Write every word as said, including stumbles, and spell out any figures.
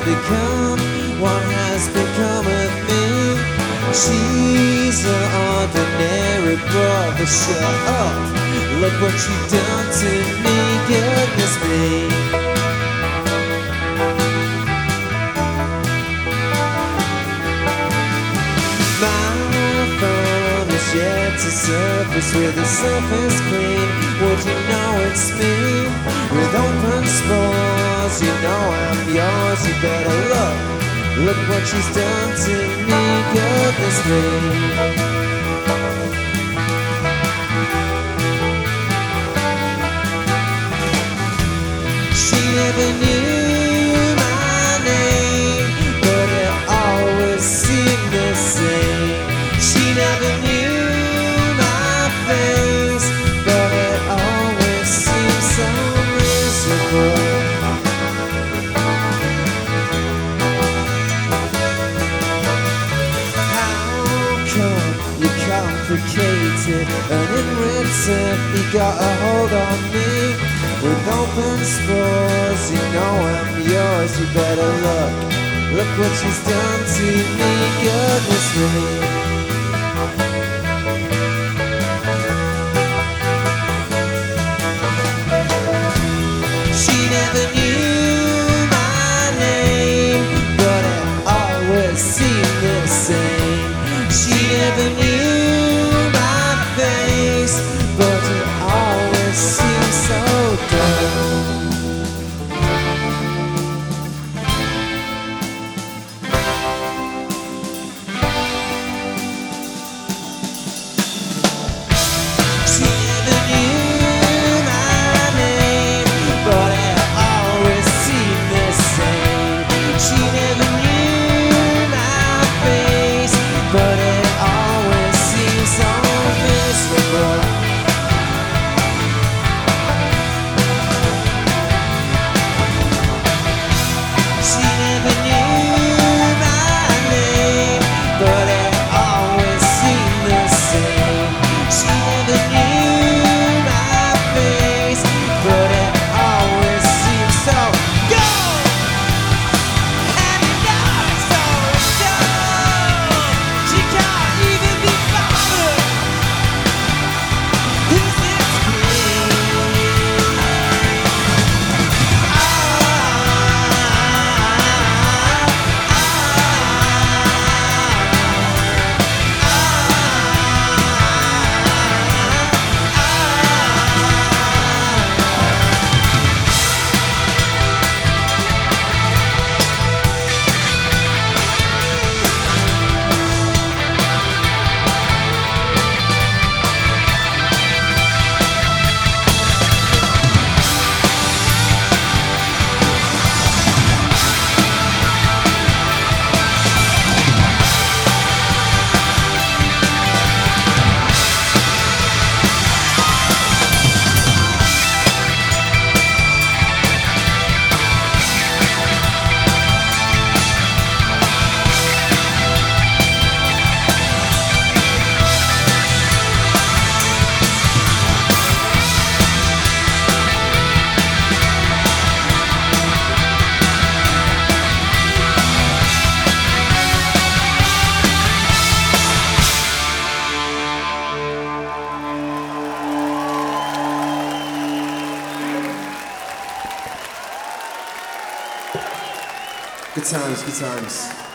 become, what has become of me. She's an ordinary brother, shut up. Look what you've done to me, goodness me. Yet to surface with the surface clean. Would you know it's me? With open spores, you know I'm yours. You better look, look what she's done to me, goodness me. She never knew my name, but it always seemed the same. She never knew face, but it always seems so miserable. How come you complicated, and in return you got a hold on me? With open spores, you know I'm yours. You better look, look what she's done to me, goodness me. Never knew my name, but it always seemed the same. She never knew my face, but it always seemed so dumb. She never knew my name, but it she never knew my face, but it always seems so miserable. She never knew my name, but it always seemed the same. She never knew my face, but it always seems so good. Good times, good times.